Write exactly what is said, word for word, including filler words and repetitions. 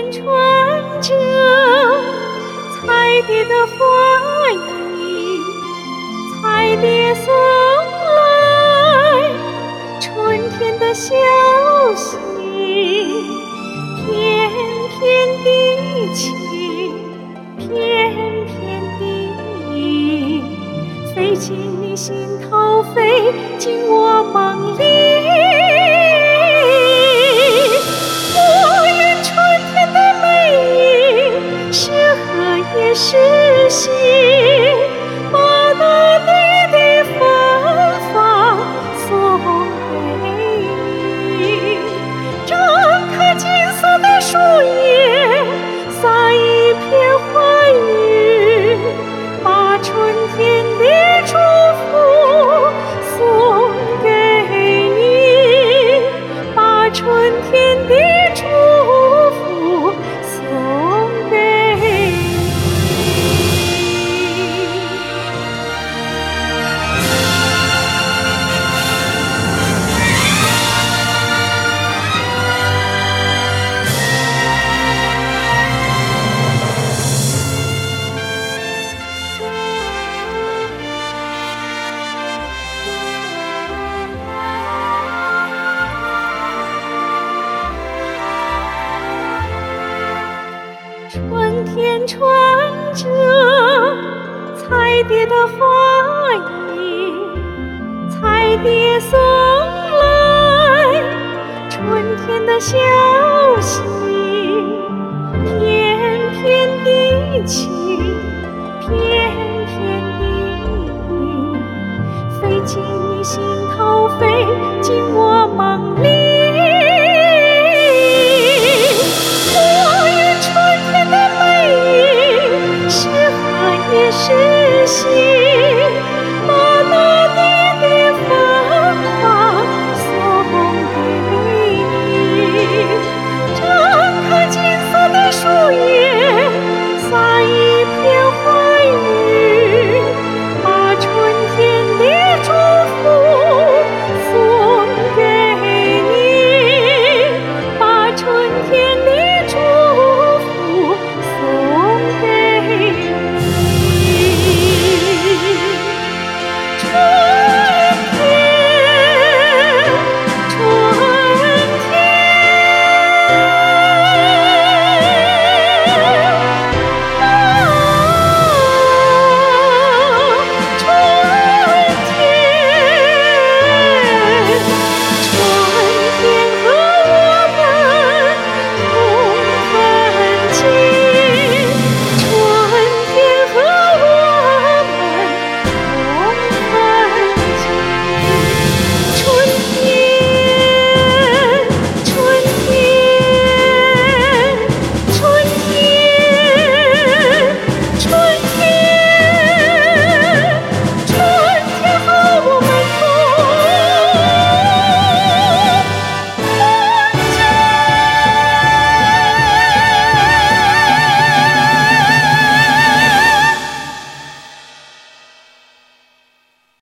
天穿着彩蝶的花衣，彩蝶送来春天的消息，翩翩地起，翩翩地飞进你心头，飞进我梦里。我愿春天的美丽是荷叶是心，把大地的芬芳送给你。张开金色的树叶，撒一片花雨，把春天的祝福送给你，把春天的祝福送给你。春天穿着彩蝶的花衣，彩蝶送来春天的消息。